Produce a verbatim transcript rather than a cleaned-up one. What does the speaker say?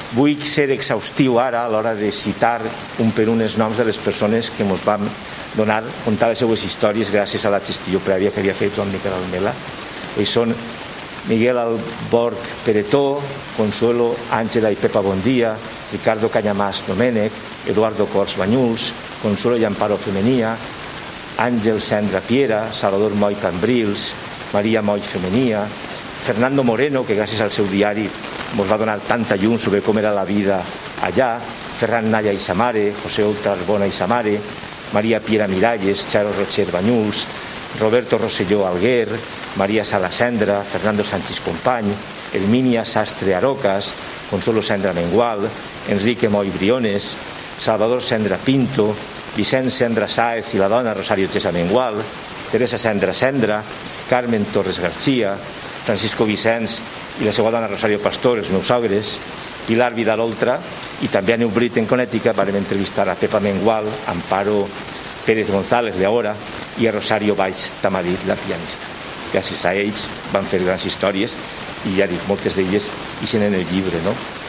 vull ser exhaustiu ara a l'hora de citar un per un els noms de les persones que ens van donar, contar les seues històries gràcies a la gestió prèvia que havia fet Joan Miquel Almela. I són Miguel Albort Peretó, Consuelo Àngela i Pepa Bondia, Ricardo Cañamàs Domènech, Eduardo Cors Banyuls, Consuelo i Amparo Femenia, Àngel Sendra Piera, Salvador Moll Cambrils, Maria Moll Femenia, Fernando Moreno, que gràcies al seu diari ens va donar tanta llum sobre com era la vida allà, Ferran Nalla i Samare, José Oltra Arbona i Samare, Maria Piera Miralles, Charo Rocher Banyuls, Roberto Rosselló Alguer, Maria Sala Sendra, Fernando Sánchez Company, Herminia Sastre Arocas, Consuelo Sendra Mengual, Enrique Moll Briones, Salvador Sendra Pinto, Vicent Sendra Sáez i la dona Rosario Tesa Mengual, Teresa Sendra Sendra, Carmen Torres García, Francisco Vicens i la seva dona Rosario Pastor, els meus sogres, Pilar Vidal Oltra, i també a New Britain, Connecticut, vam entrevistar a Pepa Mengual, Amparo Pérez González Leora i a Rosario Baix Tamarit, la pianista. Gràcies a ells van fer grans històries i ja dic, moltes d'elles hi són en el llibre, no?